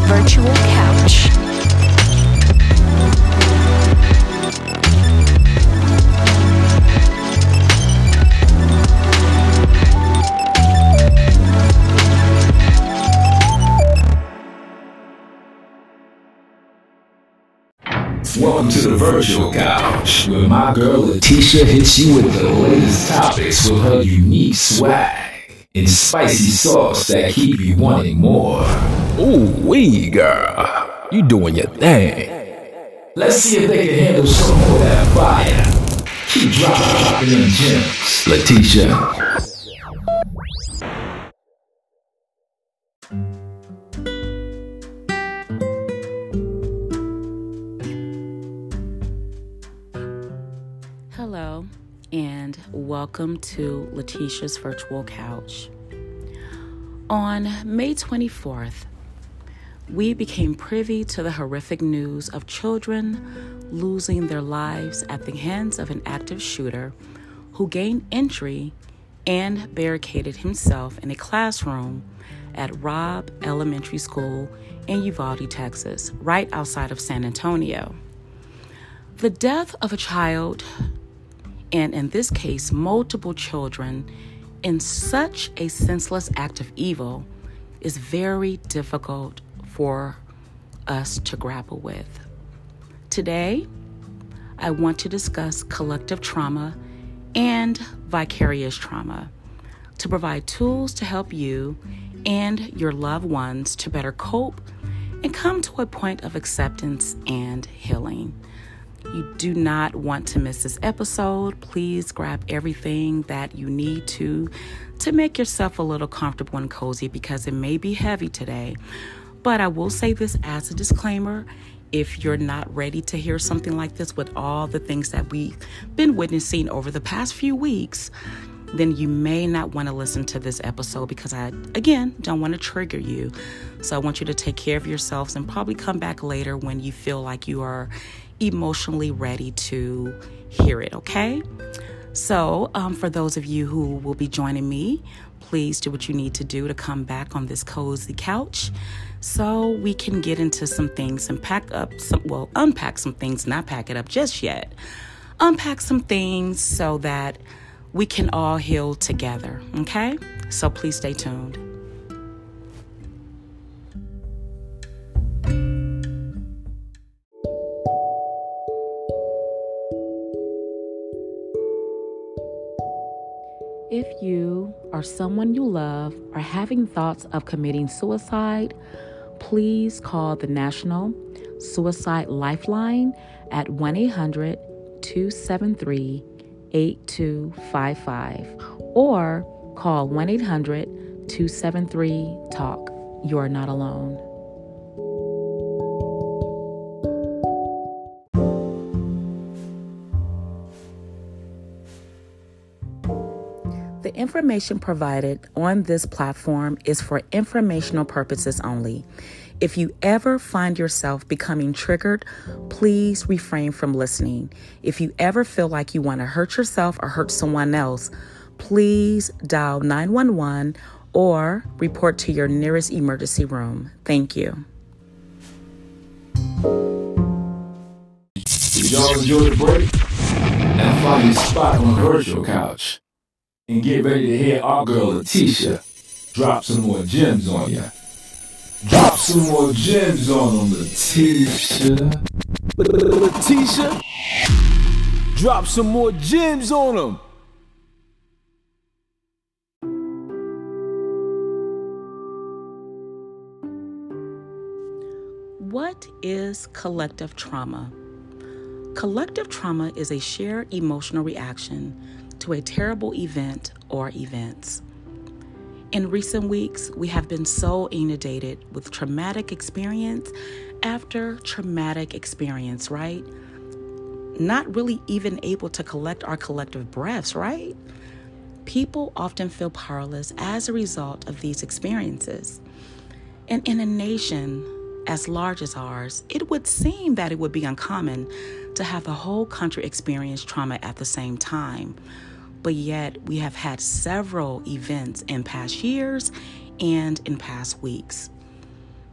Virtual Couch. Welcome to the Virtual Couch, where my girl Letitia hits you with the latest topics with her unique swag and spicy sauce that keep you wanting more. Ooh, wee, girl. You doing your thing. Let's see if they can handle some more of that fire. Keep dropping them gems, Letitia. Hello, and welcome to Letitia's Virtual Couch. On May 24th, we became privy to the horrific news of children losing their lives at the hands of an active shooter who gained entry and barricaded himself in a classroom at Robb Elementary School in Uvalde, Texas, right outside of San Antonio. The death of a child, and in this case, multiple children, in such a senseless act of evil is very difficult for us to grapple with. Today, I want to discuss collective trauma and vicarious trauma to provide tools to help you and your loved ones to better cope and come to a point of acceptance and healing. You do not want to miss this episode. Please grab everything that you need to make yourself a little comfortable and cozy, because it may be heavy today. But I will say this as a disclaimer: if you're not ready to hear something like this with all the things that we've been witnessing over the past few weeks, then you may not want to listen to this episode, because I, again, don't want to trigger you. So I want you to take care of yourselves and probably come back later when you feel like you are emotionally ready to hear it, okay? So for those of you who will be joining me, please do what you need to do to come back on this cozy couch so we can get into some things and unpack some things, not pack it up just yet. Unpack some things so that we can all heal together, okay? So please stay tuned. If you or someone you love are having thoughts of committing suicide, please call the National Suicide Lifeline at 1-800-273-8255 or call 1-800-273-TALK. You are not alone. The information provided on this platform is for informational purposes only. If you ever find yourself becoming triggered, please refrain from listening. If you ever feel like you want to hurt yourself or hurt someone else, please dial 911 or report to your nearest emergency room. Thank you. Did y'all enjoy the break? Now find your spot on the Virtual Couch and get ready to hear our girl Letitia drop some more gems on ya. Drop some more gems on them, Letitia. Letitia, drop some more gems on them. What is collective trauma? Collective trauma is a shared emotional reaction to a terrible event or events. In recent weeks, we have been so inundated with traumatic experience after traumatic experience, right? Not really even able to collect our collective breaths, right? People often feel powerless as a result of these experiences. And in a nation as large as ours, it would seem that it would be uncommon to have the whole country experience trauma at the same time. But yet we have had several events in past years and in past weeks.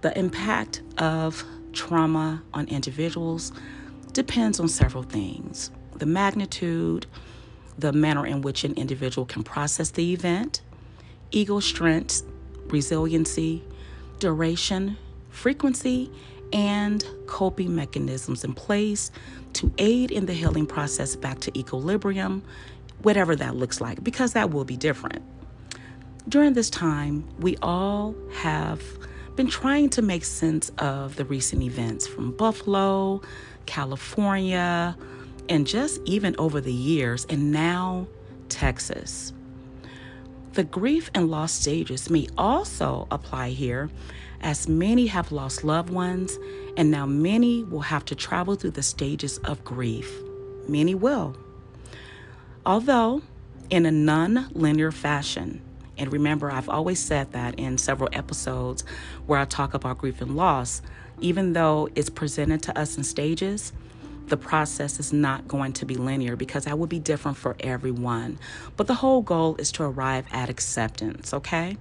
The impact of trauma on individuals depends on several things: the magnitude, the manner in which an individual can process the event, ego strength, resiliency, duration, frequency, and coping mechanisms in place to aid in the healing process back to equilibrium, whatever that looks like, because that will be different. During this time, we all have been trying to make sense of the recent events from Buffalo, California, and just even over the years, and now Texas. The grief and loss stages may also apply here, as many have lost loved ones, and now many will have to travel through the stages of grief. Many will. Although in a non-linear fashion. And remember, I've always said that in several episodes where I talk about grief and loss, even though it's presented to us in stages, the process is not going to be linear because that would be different for everyone. But the whole goal is to arrive at acceptance, okay?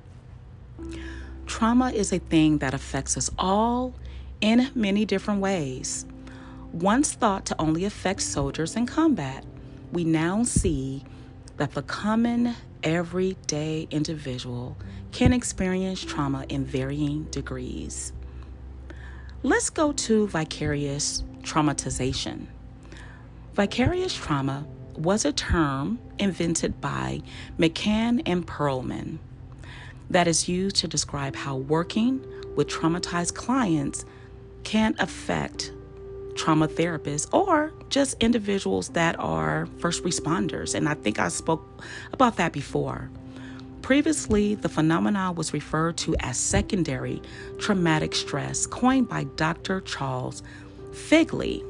Trauma is a thing that affects us all in many different ways. Once thought to only affect soldiers in combat, we now see that the common everyday individual can experience trauma in varying degrees. Let's go to vicarious traumatization. Vicarious trauma was a term invented by McCann and Perlman that is used to describe how working with traumatized clients can affect trauma therapists or just individuals that are first responders. And I think I spoke about that before. Previously, the phenomenon was referred to as secondary traumatic stress, coined by Dr. Charles Figley.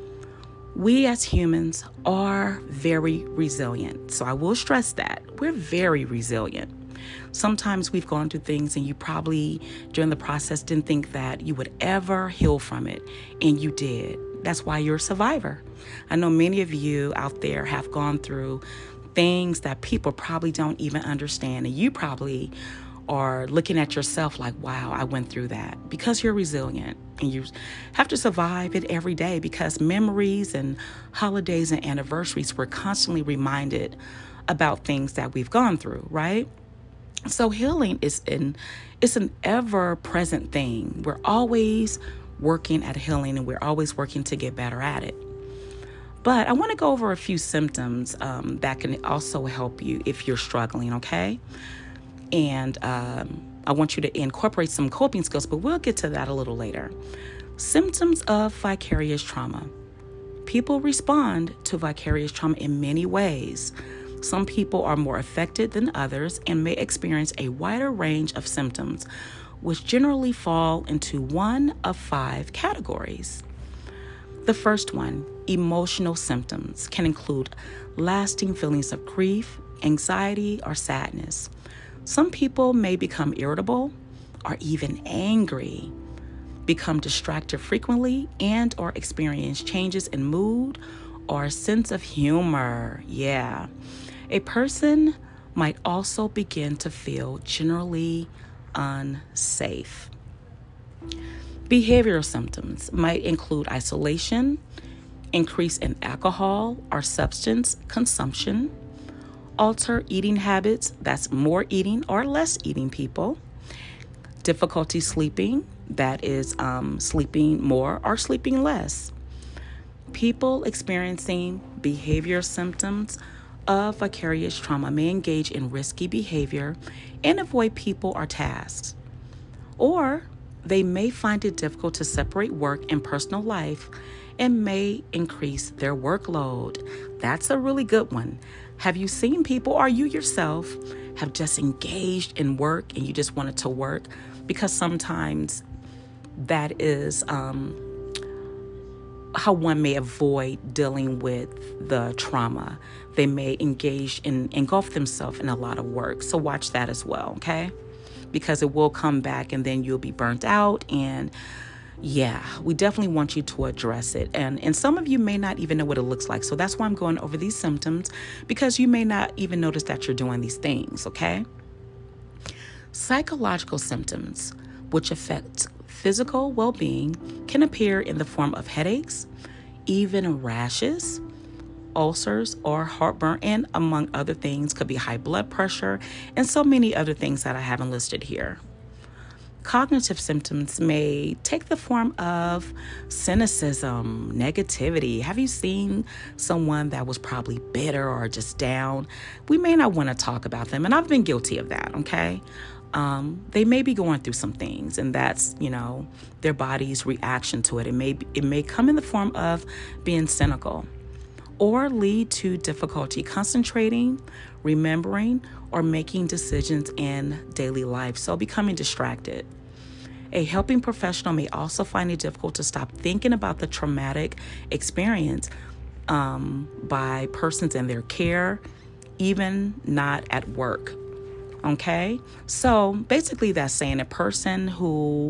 We as humans are very resilient. So I will stress that. We're very resilient. Sometimes we've gone through things and you probably during the process didn't think that you would ever heal from it, and you did. That's why you're a survivor. I know many of you out there have gone through things that people probably don't even understand, and you probably are looking at yourself like, wow, I went through that, because you're resilient and you have to survive it every day, because memories and holidays and anniversaries, we're constantly reminded about things that we've gone through, right? So healing is an ever-present thing. We're always working at healing, and we're always working to get better at it. But I want to go over a few symptoms that can also help you if you're struggling, okay? And I want you to incorporate some coping skills, but we'll get to that a little later. Symptoms of vicarious trauma. People respond to vicarious trauma in many ways. Some people are more affected than others and may experience a wider range of symptoms, which generally fall into one of 5 categories. The first one, emotional symptoms, can include lasting feelings of grief, anxiety, or sadness. Some people may become irritable or even angry, become distracted frequently, and or experience changes in mood or sense of humor. Yeah. A person might also begin to feel generally unsafe. Behavioral symptoms might include isolation, increase in alcohol or substance consumption, alter eating habits, that's more eating or less eating people, difficulty sleeping, that is sleeping more or sleeping less. People experiencing behavior symptoms of vicarious trauma may engage in risky behavior and avoid people or tasks. Or they may find it difficult to separate work and personal life and may increase their workload. That's a really good one. Have you seen people, or you yourself, have just engaged in work and you just wanted to work? Because sometimes that is how one may avoid dealing with the trauma. They may engulf themselves in a lot of work. So watch that as well, okay? Because it will come back and then you'll be burnt out. And yeah, we definitely want you to address it. And some of you may not even know what it looks like. So that's why I'm going over these symptoms, because you may not even notice that you're doing these things, okay? Psychological symptoms, which affect physical well-being can appear in the form of headaches, even rashes, ulcers, or heartburn, and among other things, could be high blood pressure and so many other things that I haven't listed here. Cognitive symptoms may take the form of cynicism, negativity. Have you seen someone that was probably bitter or just down? We may not want to talk about them, and I've been guilty of that, okay? They may be going through some things, and that's, their body's reaction to it. It may come in the form of being cynical, or lead to difficulty concentrating, remembering, or making decisions in daily life, so becoming distracted. A helping professional may also find it difficult to stop thinking about the traumatic experience by persons in their care, even not at work. Okay? So basically that's saying a person who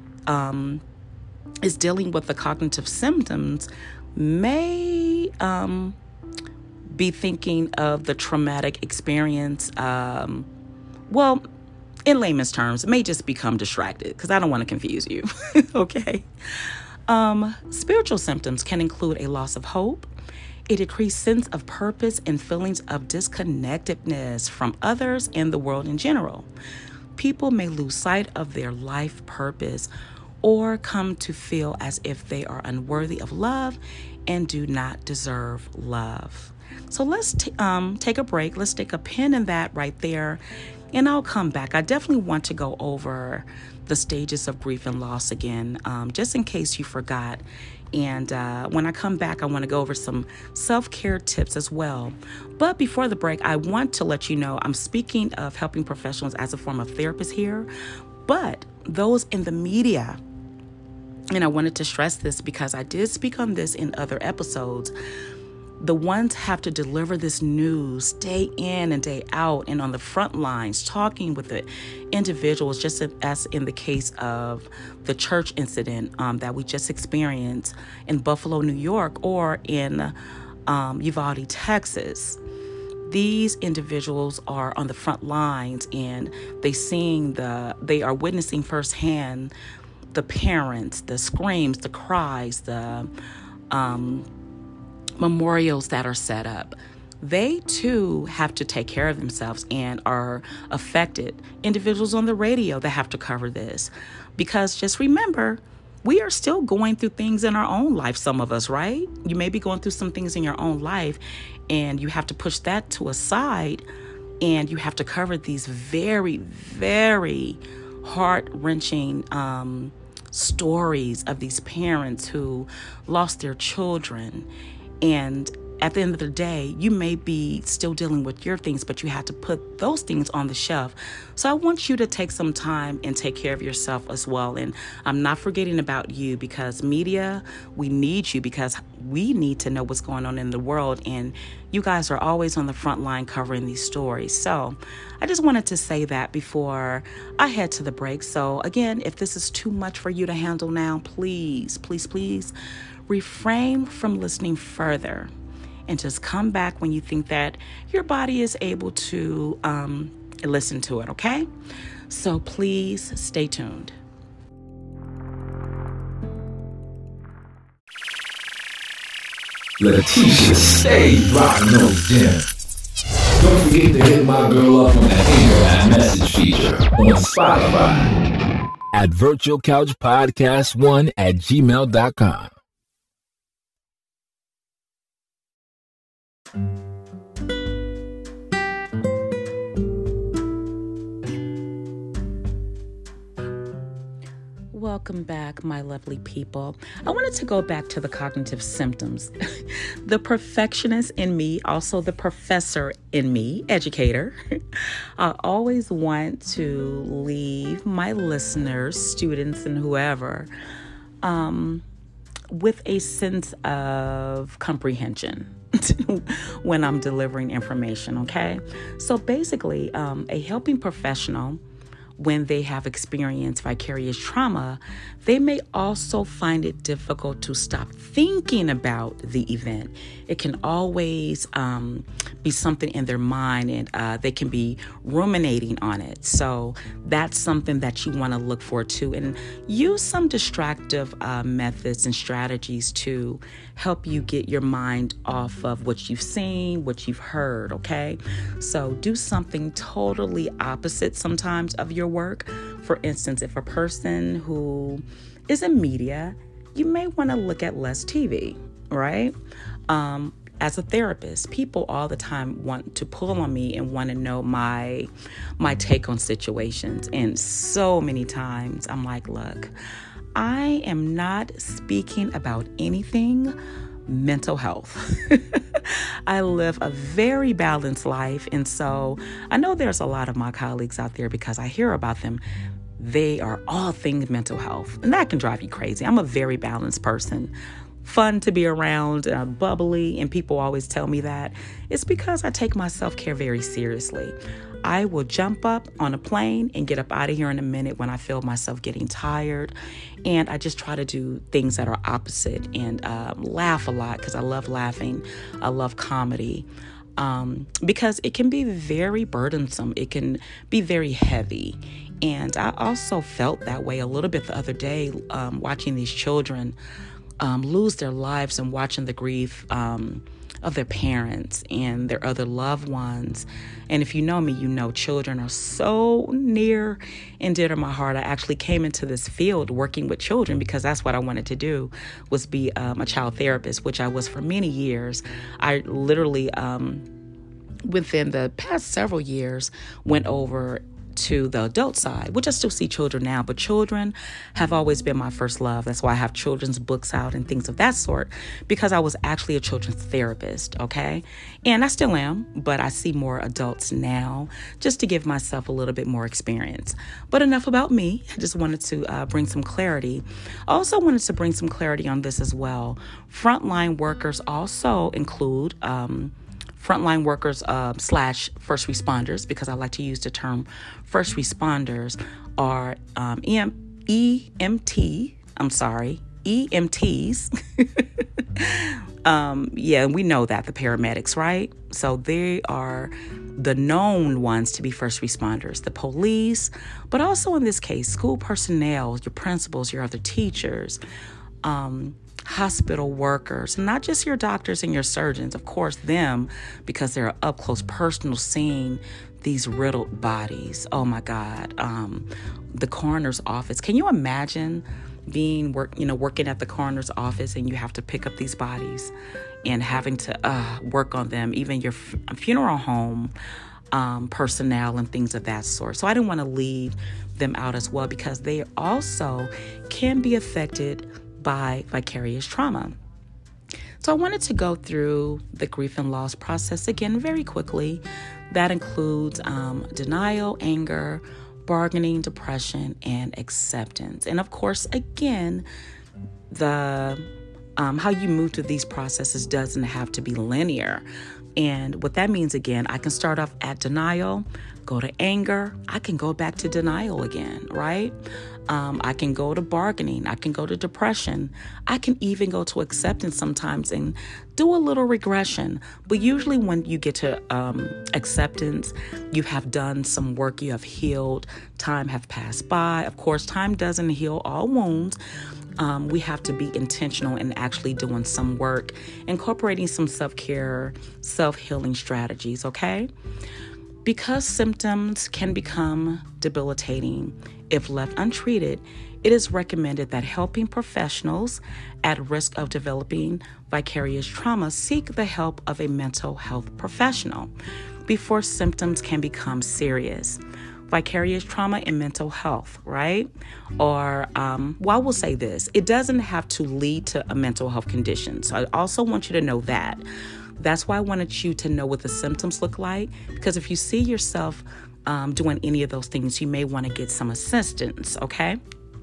is dealing with the cognitive symptoms may be thinking of the traumatic experience. In layman's terms, it may just become distracted, because I don't want to confuse you. Okay. Spiritual symptoms can include a loss of hope, a decreased sense of purpose, and feelings of disconnectedness from others and the world in general. People may lose sight of their life purpose or come to feel as if they are unworthy of love and do not deserve love. So let's take a break. Let's stick a pin in that right there, and I'll come back. I definitely want to go over the stages of grief and loss again, just in case you forgot. And when I come back, I want to go over some self-care tips as well. But before the break, I want to let you know I'm speaking of helping professionals as a form of therapist here, but those in the media, and I wanted to stress this because I did speak on this in other episodes, the ones have to deliver this news day in and day out and on the front lines, talking with the individuals, just as in the case of the church incident that we just experienced in Buffalo, New York, or in Uvalde, Texas. These individuals are on the front lines, and they are witnessing firsthand the parents, the screams, the cries, the memorials that are set up. They too have to take care of themselves and are affected. Individuals on the radio that have to cover this, because just remember, we are still going through things in our own life. Some of us, right? You may be going through some things in your own life, and you have to push that to a side, and you have to cover these very, very heart-wrenching stories of these parents who lost their children. And at the end of the day, you may be still dealing with your things, but you have to put those things on the shelf. So I want you to take some time and take care of yourself as well. And I'm not forgetting about you, because media, we need you, because we need to know what's going on in the world. And you guys are always on the front line covering these stories. So I just wanted to say that before I head to the break. So again, if this is too much for you to handle now, please, please, please refrain from listening further, and just come back when you think that your body is able to listen to it, okay? So please stay tuned. Letitia, stay rocking those gems. Don't forget to hit my girl up on that Anchor message feature on Spotify. At virtualcouchpodcast1@gmail.com. Welcome back, my lovely people. I wanted to go back to the cognitive symptoms. The perfectionist in me, also the professor in me, educator. I always want to leave my listeners, students, and whoever with a sense of comprehension when I'm delivering information, okay? So basically, a helping professional when they have experienced vicarious trauma, they may also find it difficult to stop thinking about the event. It can always be something in their mind, and they can be ruminating on it. So that's something that you want to look for too, and use some distractive methods and strategies to help you get your mind off of what you've seen, what you've heard, okay? So do something totally opposite sometimes of your work. For instance, if a person who is in media, you may want to look at less TV, right? As a therapist, people all the time want to pull on me and want to know my take on situations. And so many times I'm like, look, I am not speaking about anything mental health. I live a very balanced life. And so I know there's a lot of my colleagues out there, because I hear about them, they are all things mental health. And that can drive you crazy. I'm a very balanced person. Fun to be around, bubbly, and people always tell me that. It's because I take my self-care very seriously. I will jump up on a plane and get up out of here in a minute when I feel myself getting tired. And I just try to do things that are opposite and laugh a lot, because I love laughing. I love comedy. Because it can be very burdensome. It can be very heavy. And I also felt that way a little bit the other day, watching these children lose their lives and watching the grief of their parents and their other loved ones. And if you know me, you know children are so near and dear to my heart. I actually came into this field working with children because that's what I wanted to do, was be a child therapist, which I was for many years. I literally, within the past several years, went over to the adult side, which I still see children now, but children have always been my first love. That's why I have children's books out and things of that sort, because I was actually a children's therapist, okay? And I still am, but I see more adults now, just to give myself a little bit more experience. But enough about me. I just wanted to bring some clarity. I also wanted to bring some clarity on this as well. Frontline workers also include frontline workers / first responders, because I like to use the term first responders, are EMTs. Yeah, we know that, the paramedics, right? So they are the known ones to be first responders, the police, but also in this case, school personnel, your principals, your other teachers, hospital workers, not just your doctors and your surgeons, of course, them, because they're up close, personal, seeing these riddled bodies. Oh my God. The coroner's office. Can you imagine working at the coroner's office, and you have to pick up these bodies and having to work on them, even your funeral home personnel and things of that sort. So I didn't want to leave them out as well, because they also can be affected by vicarious trauma. So I wanted to go through the grief and loss process again very quickly. That includes denial, anger, bargaining, depression, and acceptance. And of course, again, the how you move through these processes doesn't have to be linear. And what that means, again, I can start off at denial, go to anger, I can go back to denial again, right? I can go to bargaining, I can go to depression, I can even go to acceptance sometimes and do a little regression. But usually when you get to acceptance, you have done some work, you have healed, time have passed by. Of course, time doesn't heal all wounds. We have to be intentional in actually doing some work, incorporating some self-care, self-healing strategies, okay? Because symptoms can become debilitating if left untreated, it is recommended that helping professionals at risk of developing vicarious trauma seek the help of a mental health professional before symptoms can become serious. Vicarious trauma and mental health, right? Or, I will say this, it doesn't have to lead to a mental health condition. So I also want you to know that. That's why I wanted you to know what the symptoms look like, because if you see yourself doing any of those things, you may want to get some assistance, okay?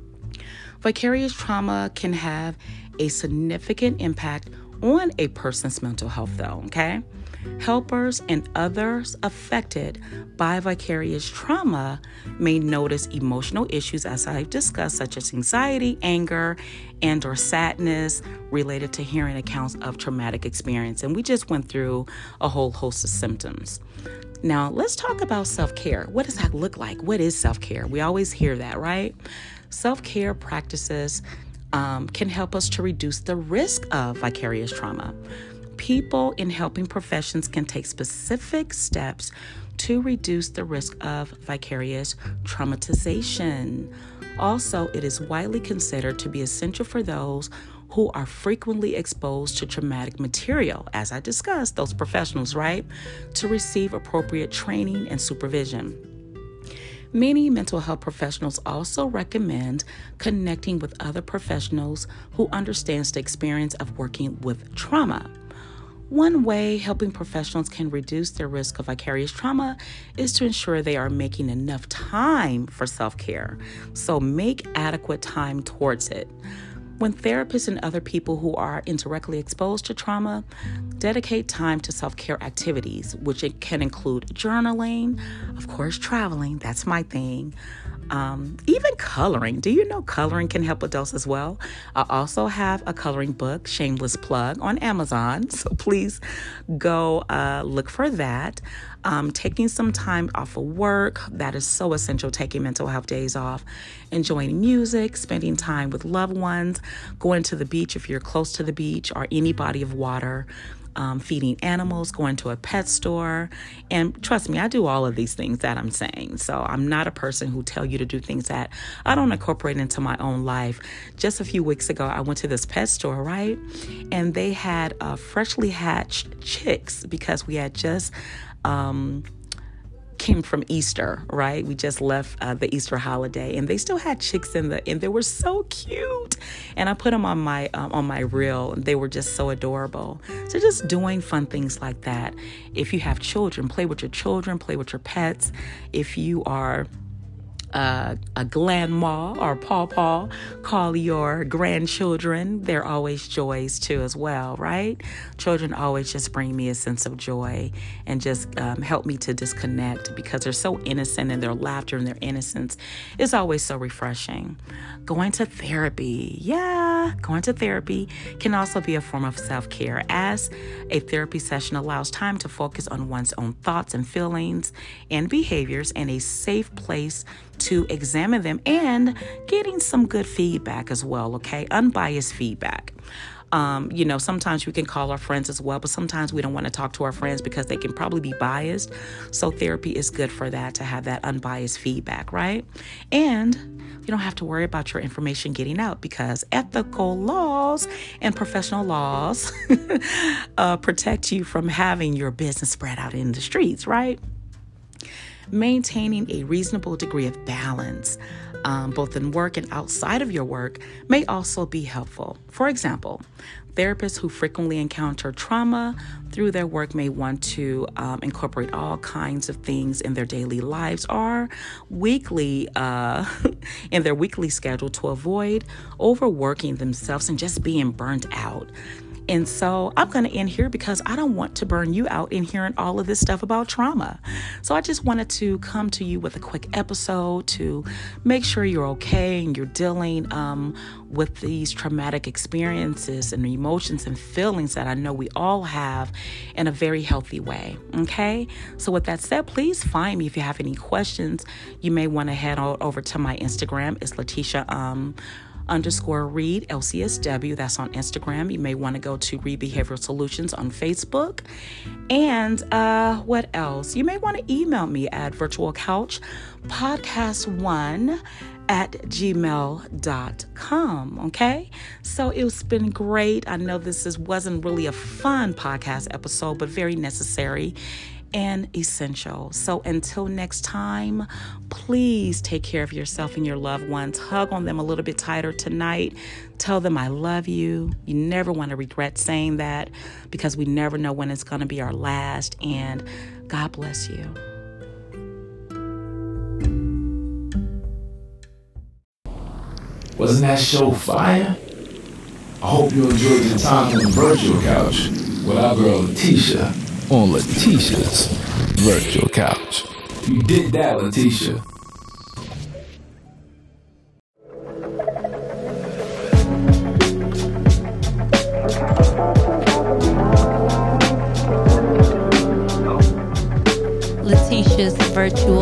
Vicarious trauma can have a significant impact on a person's mental health, though, okay? Helpers and others affected by vicarious trauma may notice emotional issues, as I've discussed, such as anxiety, anger, and or sadness related to hearing accounts of traumatic experience. And we just went through a whole host of symptoms. Now, let's talk about self-care. What does that look like? What is self-care? We always hear that, right? Self-care practices can help us to reduce the risk of vicarious trauma. People in helping professions can take specific steps to reduce the risk of vicarious traumatization. Also, it is widely considered to be essential for those who are frequently exposed to traumatic material, as I discussed, those professionals, right, to receive appropriate training and supervision. Many mental health professionals also recommend connecting with other professionals who understands the experience of working with trauma. One way helping professionals can reduce their risk of vicarious trauma is to ensure they are making enough time for self-care. So make adequate time towards it. When therapists and other people who are indirectly exposed to trauma dedicate time to self-care activities, which it can include journaling, of course, traveling, that's my thing, even coloring. Do you know coloring can help adults as well? I also have a coloring book, shameless plug, on Amazon, so please go look for that. Taking some time off of work, that is so essential, taking mental health days off, enjoying music, spending time with loved ones, going to the beach if you're close to the beach or any body of water, feeding animals, going to a pet store. And trust me, I do all of these things that I'm saying. So I'm not a person who tell you to do things that I don't incorporate into my own life. Just a few weeks ago, I went to this pet store, right? And they had freshly hatched chicks because we had just came from Easter, right? We just left the Easter holiday, and they still had chicks and they were so cute. And I put them on my reel, and they were just so adorable. So just doing fun things like that. If you have children, play with your children, play with your pets. If you are a grandma or pawpaw, call your grandchildren. They're always joys too as well, right? Children always just bring me a sense of joy and just help me to disconnect because they're so innocent, and their laughter and their innocence is always so refreshing. Going to therapy. Going to therapy can also be a form of self-care, as a therapy session allows time to focus on one's own thoughts and feelings and behaviors, and a safe place to examine them and getting some good feedback as well, okay? Unbiased feedback. Sometimes we can call our friends as well, but sometimes we don't want to talk to our friends because they can probably be biased. So therapy is good for that, to have that unbiased feedback, right? And you don't have to worry about your information getting out because ethical laws and professional laws protect you from having your business spread out in the streets, right? Maintaining a reasonable degree of balance, both in work and outside of your work, may also be helpful. For example, therapists who frequently encounter trauma through their work may want to incorporate all kinds of things in their daily lives or weekly, in their weekly schedule, to avoid overworking themselves and just being burnt out. And so I'm going to end here because I don't want to burn you out in hearing all of this stuff about trauma. So I just wanted to come to you with a quick episode to make sure you're okay and you're dealing with these traumatic experiences and emotions and feelings that I know we all have in a very healthy way. Okay. So with that said, please find me if you have any questions. You may want to head over to my Instagram. It's Letitia _Reed, LCSW. That's on Instagram. You may want to go to Reed Behavioral Solutions on Facebook. And what else? You may want to email me at virtualcouchpodcast1@gmail.com. Okay. So it's been great. I know this wasn't really a fun podcast episode, but very necessary and essential. So until next time, please take care of yourself and your loved ones. Hug on them a little bit tighter tonight. Tell them I love you. You never want to regret saying that because we never know when it's going to be our last. And God bless you. Wasn't that show fire? I hope you enjoyed your time on the virtual couch with our girl Letitia. on Letitia's Virtual Couch. You did that, Letitia. Letitia's Virtual